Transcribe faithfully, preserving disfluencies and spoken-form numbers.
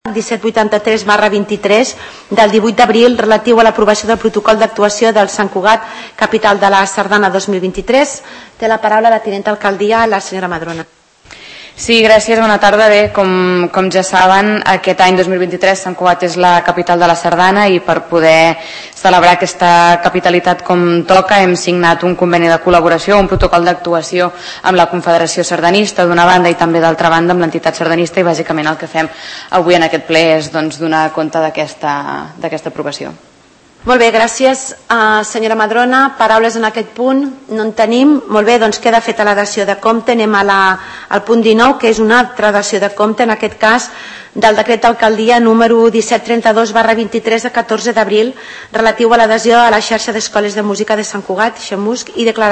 disset vuitanta-tres barra vint-i-tres del divuit d'abril relatiu a l'aprovació del protocol d'actuació del Sant Cugat, capital de la Sardana dos mil vint-i-tres. Té la paraula la tinent d'alcaldia, la senyora Madrona. Sí, gràcies, bona tarda. Bé, com, com ja saben, aquest any dos mil vint-i-tres Sant Cugat és la capital de la Sardana i per poder celebrar aquesta capitalitat com toca hem signat un conveni de col·laboració, un protocol d'actuació amb la Confederació Sardanista d'una banda i també d'altra banda amb l'entitat sardanista, i bàsicament el que fem avui en aquest ple és doncs, donar compte d'aquesta d'aquesta aprovació. Molt bé, gràcies. Uh, senyora Madrona, paraules en aquest punt no en tenim. Molt bé, doncs queda feta la dació de compte. Anem a la, al punt dinou, que és una altra dació de compte, en aquest cas del decret d'alcaldia número disset trenta-dos barra vint-i-tres de catorze d'abril relatiu a l'adhesió a la xarxa d'escoles de música de Sant Cugat, Xamusc, i declarar